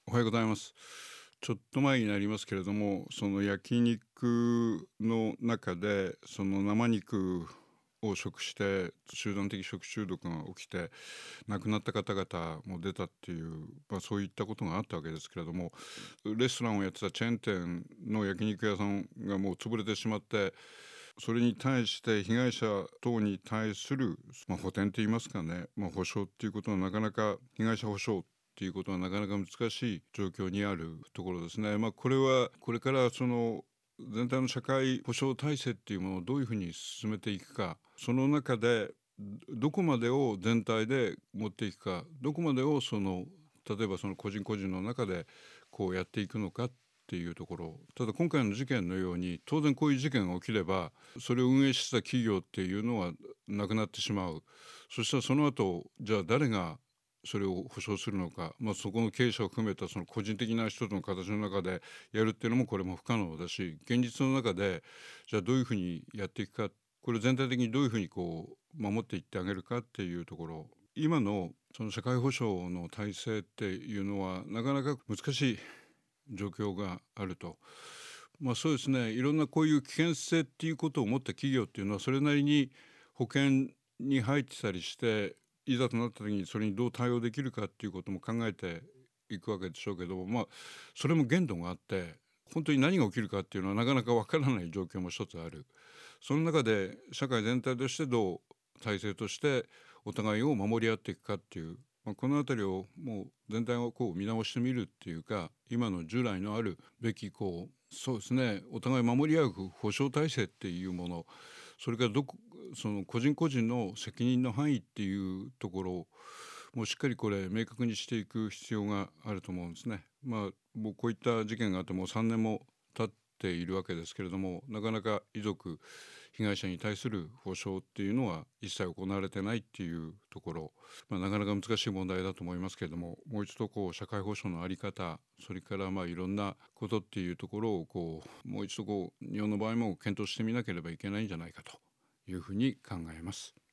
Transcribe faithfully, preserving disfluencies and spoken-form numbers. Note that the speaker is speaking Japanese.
おはようございます。ちょっと前になりますけれども、その焼肉の中で、その生肉を食して集団的食中毒が起きて亡くなった方々も出たっていう、まあ、そういったことがあったわけですけれども、レストランをやってたチェーン店の焼肉屋さんがもう潰れてしまって、それに対して被害者等に対する、まあ、補填といいますかね、まあ、補償っていうことはなかなか、被害者補償っていうことはなかなか難しい状況にあるところですね。まあ、これはこれからその全体の社会保障体制っていうものをどういうふうに進めていくか、その中でどこまでを全体で持っていくか、どこまでをその例えばその個人個人の中でこうやっていくのかっていうところ。ただ今回の事件のように当然こういう事件が起きればそれを運営してた企業っていうのはなくなってしまう。そしたらその後じゃあ誰がそれを保証するのか、まあ、そこの経営者を含めたその個人的な人との形の中でやるっていうのもこれも不可能だし、現実の中でじゃあどういうふうにやっていくか、これ全体的にどういうふうにこう守っていってあげるかっていうところ、今のその社会保障の体制っていうのはなかなか難しい状況があると。まあそうですね、いろんなこういう危険性っていうことを持った企業っていうのはそれなりに保険に入ってたりして、いざとなった時にそれにどう対応できるかっていうことも考えていくわけでしょうけども、まあそれも限度があって本当に何が起きるかっていうのはなかなかわからない状況も一つある。その中で社会全体としてどう体制としてお互いを守り合っていくかっていう、まあ、このあたりをもう全体をこう見直してみるっていうか、今の従来のあるべきこうそうですね、お互い守り合う保障体制っていうもの、それからどこその個人個人の責任の範囲っていうところをもうしっかりこれ明確にしていく必要があると思うんですね。まあもうこういった事件があってもうさんねんも経っているわけですけれども、なかなか遺族被害者に対する補償っていうのは一切行われてないっていうところ、まあ、なかなか難しい問題だと思いますけれども、もう一度こう社会保障の在り方、それからまあいろんなことっていうところをこうもう一度こう日本の場合も検討してみなければいけないんじゃないかというふうに考えます。